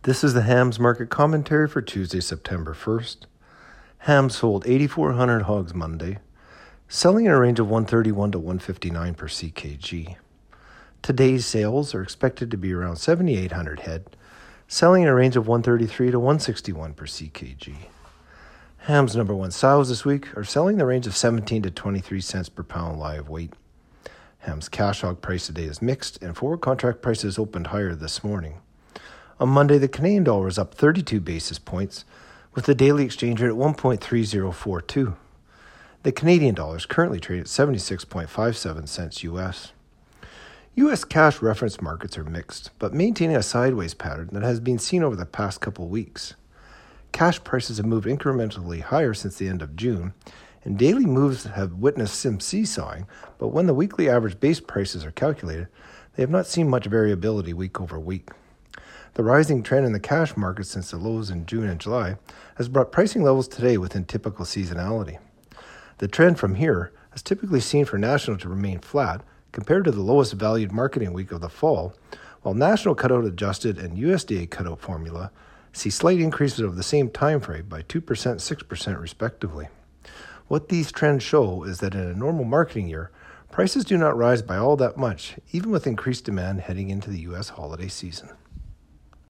This is the hams market commentary for Tuesday, September 1st. Hams sold 8,400 hogs Monday, selling in a range of 131 to 159 per CKG. Today's sales are expected to be around 7,800 head, selling in a range of 133 to 161 per CKG. Hams number one sows this week are selling in the range of 17 to 23 cents per pound live weight. Hams cash hog price today is mixed, and forward contract prices opened higher this morning. On Monday, the Canadian dollar was up 32 basis points, with the daily exchange rate at 1.3042. The Canadian dollar is currently trading at 76.57 cents U.S. U.S. cash reference markets are mixed, but maintaining a sideways pattern that has been seen over the past couple weeks. Cash prices have moved incrementally higher since the end of June, and daily moves have witnessed some seesawing, but when the weekly average base prices are calculated, they have not seen much variability week over week. The rising trend in the cash market since the lows in June and July has brought pricing levels today within typical seasonality. The trend from here is typically seen for national to remain flat compared to the lowest valued marketing week of the fall, while national cutout adjusted and USDA cutout formula see slight increases over the same time frame by 2% and 6% respectively. What these trends show is that in a normal marketing year, prices do not rise by all that much, even with increased demand heading into the U.S. holiday season.